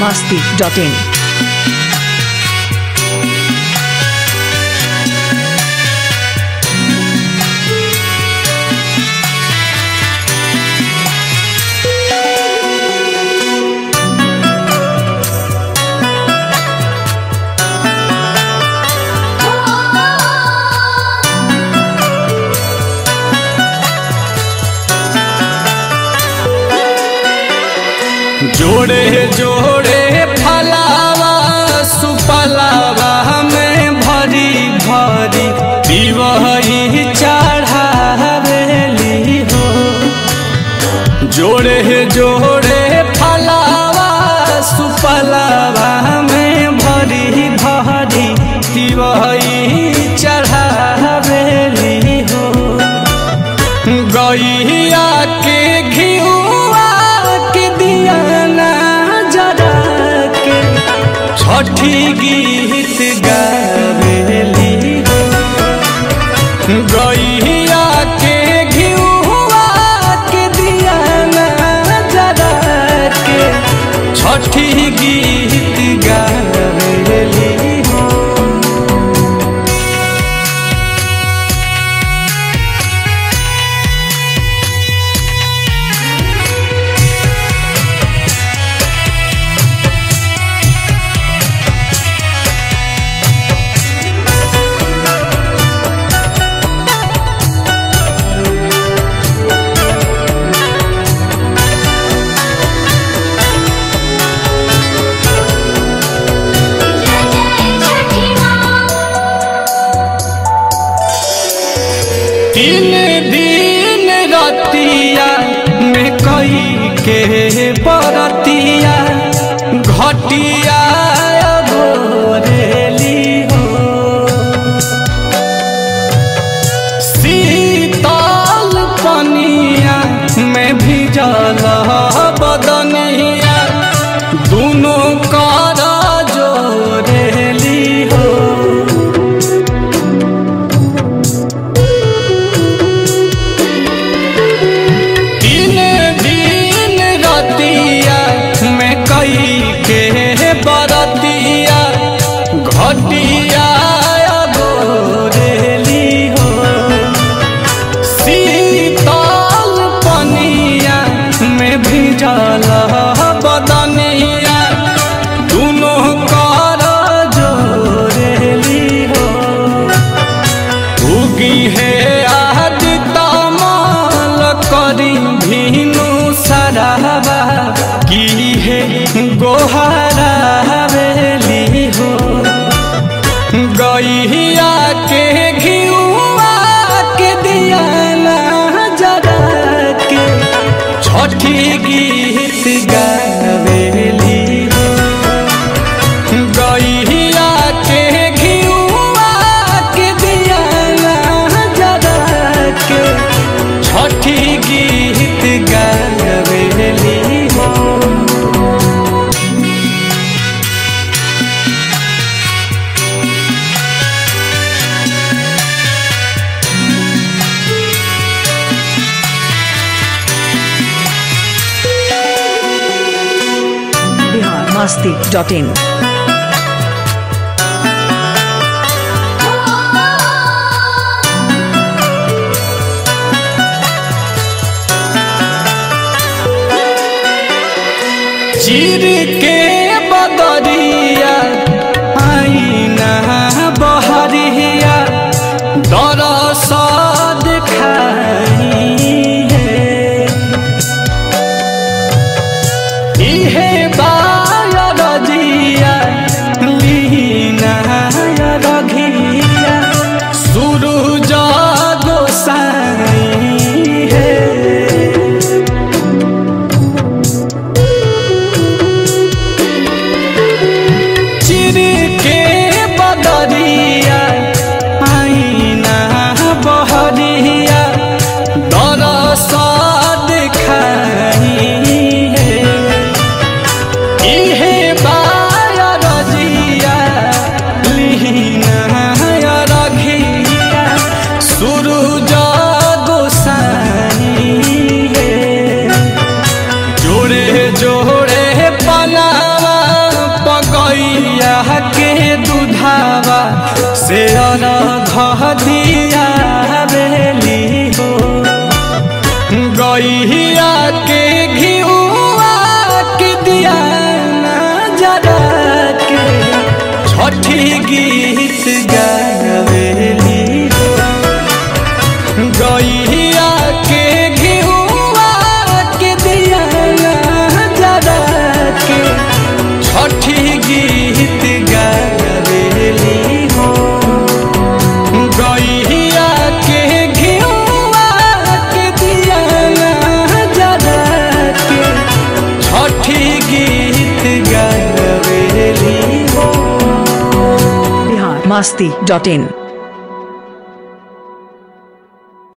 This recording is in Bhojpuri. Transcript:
biharmasti.in। जोड़े जोड़े फलावा सुपलावा में भरी भरी पिवही चढ़ावेली हो। जोड़े जोड़े फलावा सुपलावा में भरी भरी पिवही चढ़ावेली हो। गैया के घिउआ के दिया छठी गीत गावेली हो। गैया के घिउआ के दिया जरा के छठी गीत गावेली हो। तीन दिन रतिया में कई के बरतिया घटिया गोरेली हो। शीतल पनिया में भिजल बदनिया दोनों कर जोरेली हो। बरतिया घटिया गोरेली हो। शीतल पनिया में भिजल बदनिया दोनों कर जोरेली हो। उगी है आज तमल करी भीनु सराबा की है गोहरा हवेली हो। गैया के घिउआ के दिया जरा के छठी गीत गावेली हो। गैया के घिउआ के दिया जरा के छठी गीत गावेली हो। biharmasti.in। चीर के बदरिया आईना बहरिया दरस दिखाई है। इहे बारजिया लीना रघिया सूरज गोसाई है। से घदिया बेली हो गैया के घिउआ के दिया जरा के छठी गीत गावेली हो गैया के घिउआ के दिया जरा के छठी गीत गावेली हो गैया के घिउआ के दिया जरा के छठी गीत गावेली हो biharmasti.in